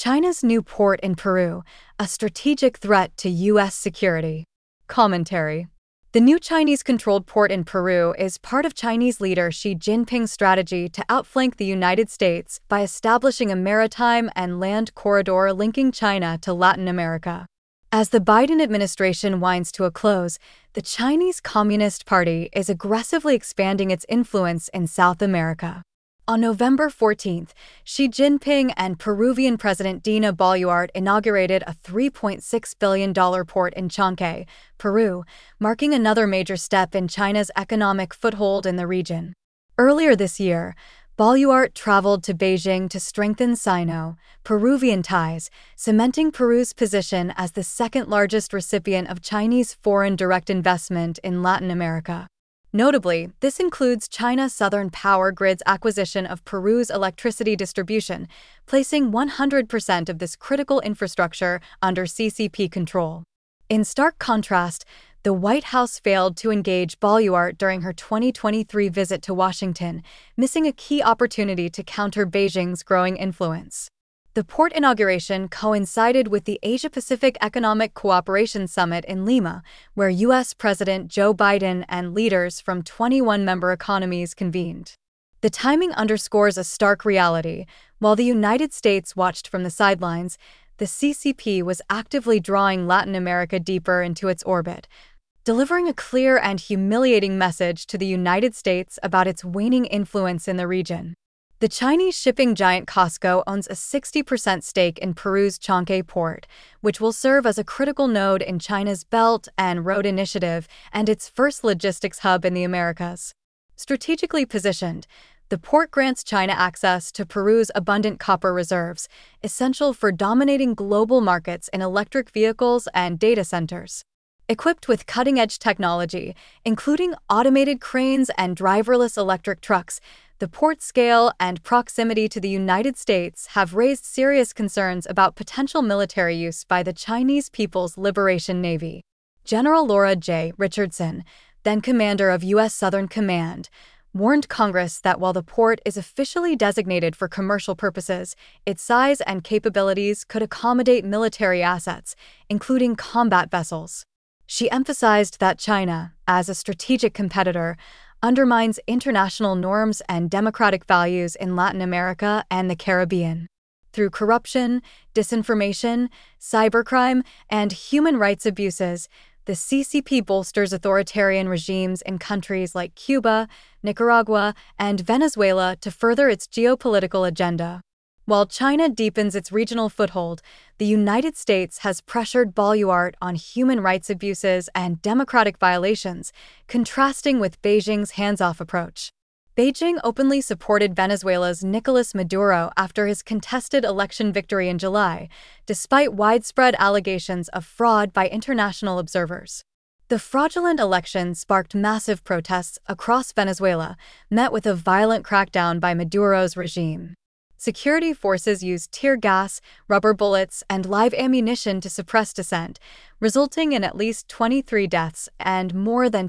China's new port in Peru, a strategic threat to U.S. security. Commentary. The new Chinese-controlled port in Peru is part of Chinese leader Xi Jinping's strategy to outflank the United States by establishing a maritime and land corridor linking China to Latin America. As the Biden administration winds to a close, the Chinese Communist Party is aggressively expanding its influence in South America. On November 14th, Xi Jinping and Peruvian President Dina Boluarte inaugurated a $3.6 billion port in Chanque, Peru, marking another major step in China's economic foothold in the region. Earlier this year, Boluarte traveled to Beijing to strengthen Sino-Peruvian ties, cementing Peru's position as the second-largest recipient of Chinese foreign direct investment in Latin America. Notably, this includes China Southern Power Grid's acquisition of Peru's electricity distribution, placing 100% of this critical infrastructure under CCP control. In stark contrast, the White House failed to engage Boluarte during her 2023 visit to Washington, missing a key opportunity to counter Beijing's growing influence. The port inauguration coincided with the Asia-Pacific Economic Cooperation Summit in Lima, where U.S. President Joe Biden and leaders from 21 member economies convened. The timing underscores a stark reality. While the United States watched from the sidelines, the CCP was actively drawing Latin America deeper into its orbit, delivering a clear and humiliating message to the United States about its waning influence in the region. The Chinese shipping giant COSCO owns a 60% stake in Peru's Chanque port, which will serve as a critical node in China's Belt and Road Initiative and its first logistics hub in the Americas. Strategically positioned, the port grants China access to Peru's abundant copper reserves, essential for dominating global markets in electric vehicles and data centers. Equipped with cutting-edge technology, including automated cranes and driverless electric trucks, the port's scale and proximity to the United States have raised serious concerns about potential military use by the Chinese People's Liberation Navy. General Laura J. Richardson, then commander of U.S. Southern Command, warned Congress that while the port is officially designated for commercial purposes, its size and capabilities could accommodate military assets, including combat vessels. She emphasized that China, as a strategic competitor, undermines international norms and democratic values in Latin America and the Caribbean. Through corruption, disinformation, cybercrime, and human rights abuses, the CCP bolsters authoritarian regimes in countries like Cuba, Nicaragua, and Venezuela to further its geopolitical agenda. While China deepens its regional foothold, the United States has pressured Boluarte on human rights abuses and democratic violations, contrasting with Beijing's hands-off approach. Beijing openly supported Venezuela's Nicolas Maduro after his contested election victory in July, despite widespread allegations of fraud by international observers. The fraudulent election sparked massive protests across Venezuela, met with a violent crackdown by Maduro's regime. Security forces used tear gas, rubber bullets, and live ammunition to suppress dissent, resulting in at least 23 deaths and more than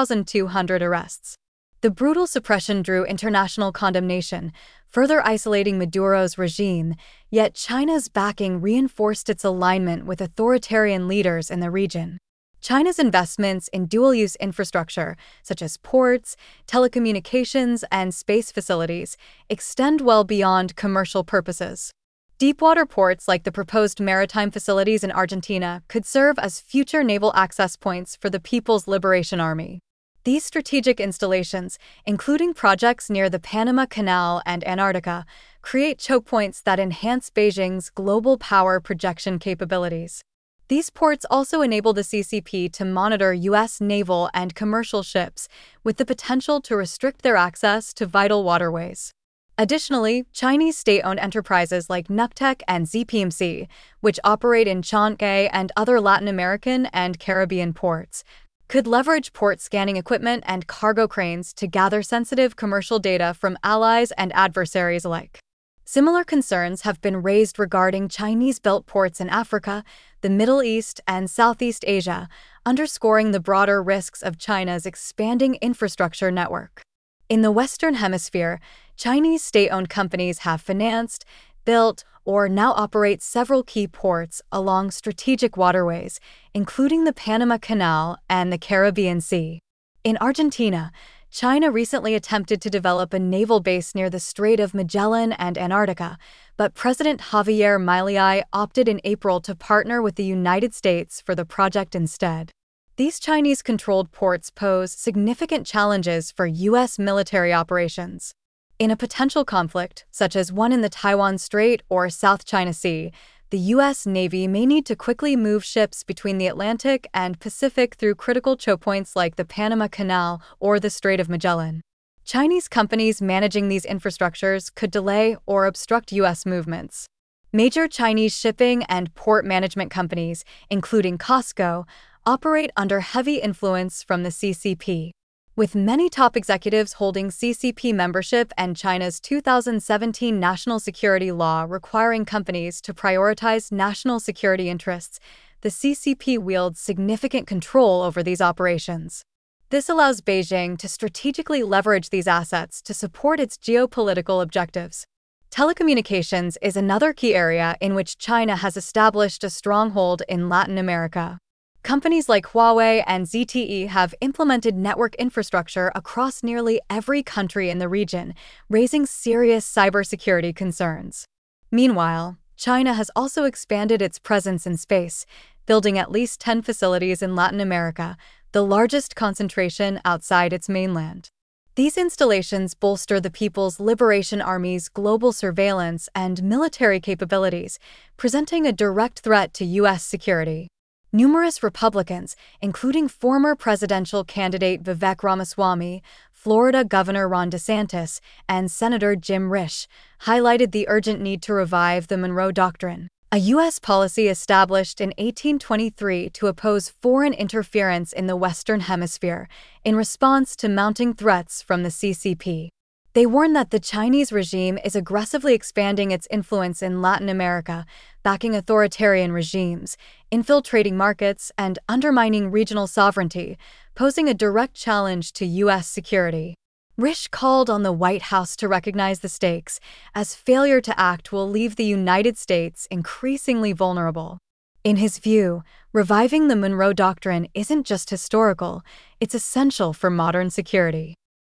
2,200 arrests. The brutal suppression drew international condemnation, further isolating Maduro's regime, yet China's backing reinforced its alignment with authoritarian leaders in the region. China's investments in dual-use infrastructure, such as ports, telecommunications, and space facilities, extend well beyond commercial purposes. Deepwater ports like the proposed maritime facilities in Argentina could serve as future naval access points for the People's Liberation Army. These strategic installations, including projects near the Panama Canal and Antarctica, create choke points that enhance Beijing's global power projection capabilities. These ports also enable the CCP to monitor U.S. naval and commercial ships, with the potential to restrict their access to vital waterways. Additionally, Chinese state-owned enterprises like Nuctec and ZPMC, which operate in Chanque and other Latin American and Caribbean ports, could leverage port scanning equipment and cargo cranes to gather sensitive commercial data from allies and adversaries alike. Similar concerns have been raised regarding Chinese-built ports in Africa, the Middle East, and Southeast Asia, underscoring the broader risks of China's expanding infrastructure network. In the Western Hemisphere, Chinese state-owned companies have financed, built, or now operates several key ports along strategic waterways, including the Panama Canal and the Caribbean Sea. In Argentina, China recently attempted to develop a naval base near the Strait of Magellan and Antarctica, but President Javier Milei opted in April to partner with the United States for the project instead. These Chinese-controlled ports pose significant challenges for U.S. military operations. In a potential conflict, such as one in the Taiwan Strait or South China Sea, the U.S. Navy may need to quickly move ships between the Atlantic and Pacific through critical choke points like the Panama Canal or the Strait of Magellan. Chinese companies managing these infrastructures could delay or obstruct U.S. movements. Major Chinese shipping and port management companies, including COSCO, operate under heavy influence from the CCP. With many top executives holding CCP membership and China's 2017 national security law requiring companies to prioritize national security interests, the CCP wields significant control over these operations. This allows Beijing to strategically leverage these assets to support its geopolitical objectives. Telecommunications is another key area in which China has established a stronghold in Latin America. Companies like Huawei and ZTE have implemented network infrastructure across nearly every country in the region, raising serious cybersecurity concerns. Meanwhile, China has also expanded its presence in space, building at least 10 facilities in Latin America, the largest concentration outside its mainland. These installations bolster the People's Liberation Army's global surveillance and military capabilities, presenting a direct threat to U.S. security. Numerous Republicans, including former presidential candidate Vivek Ramaswamy, Florida Governor Ron DeSantis, and Senator Jim Risch, highlighted the urgent need to revive the Monroe Doctrine, a U.S. policy established in 1823 to oppose foreign interference in the Western Hemisphere in response to mounting threats from the CCP. They warn that the Chinese regime is aggressively expanding its influence in Latin America, backing authoritarian regimes, infiltrating markets, and undermining regional sovereignty, posing a direct challenge to U.S. security. Risch called on the White House to recognize the stakes, as failure to act will leave the United States increasingly vulnerable. In his view, reviving the Monroe Doctrine isn't just historical, it's essential for modern security.